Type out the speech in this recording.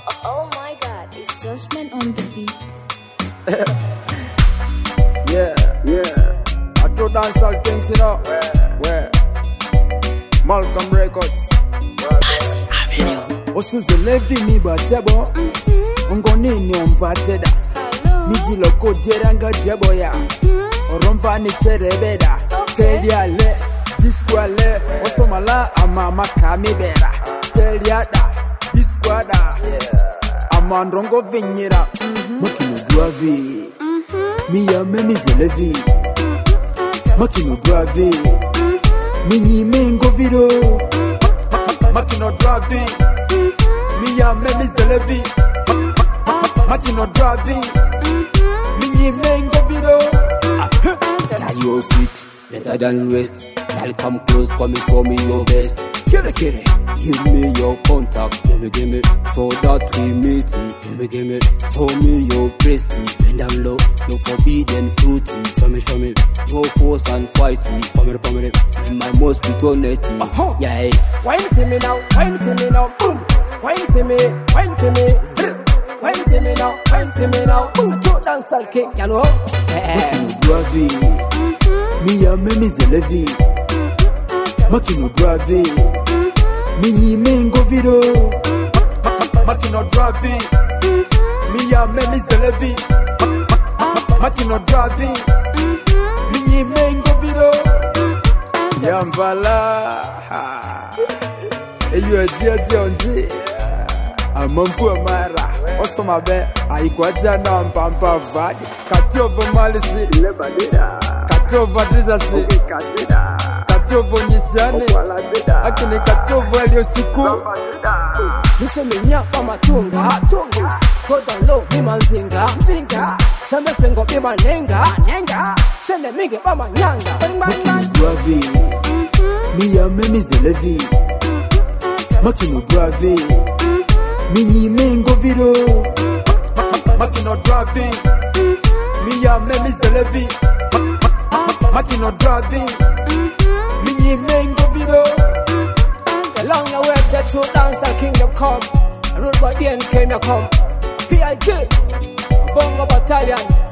Oh my God, it's Judgment on the beat. I do dancehall things, you know. Where? Malcolm Records. Osuze levi mi batebo. Ngonini omvateda. Miji loko deranga drebo ya. Oromva ni terebeda. Teliale, disquale. Osomala amama kamibera. Teliada, disquada. Amandrongo vinyira. Makino duavi. Miya memi zelevi. Makino duavi. Minyi mengo video. Makino duavi. Miya memi zelevi. Makino duavi. Minyi mengo video. Yeah, you're sweet, better than rest. Y'all come close, come and show me your best. Kere, give me your contact, give me, so that we meet. Give me, show me your breast. Bend down low, your forbidden fruity. Show me, no force and fighting. Come in my mosquito netty. Yeah, wine to me now, boom. Wine to me. Wine to me now, boom. Two dancehall king, you know. Makino duavi. Miya memi zelevi. Makino duavi. Minyi mengo video. Makino duavi. Miya memi zelevi. Makino duavi. Minyi mengo video. Yambala. Eyo edi onzi. Amamfu amara. Osomabe. Aikwaja na mpampa vadi. Katiovo malisi. Katiovo drizasi. Katiovo nyisiane. Akini katiovo elio siku. Listen me nyapa matunga. Go down low, be man finger. Seme fingo be man nenga. Sende mige ba man nyanga. Makino duavi. Miya memi zelevi. Makino duavi. Minyi mengo video. Makino duavi. Miya memi zelevi. Makino duavi. Minyi mengo video. Long awaited to dancehall kingdom come. Road by the end came you come. P.I.G. Bongo Battalion.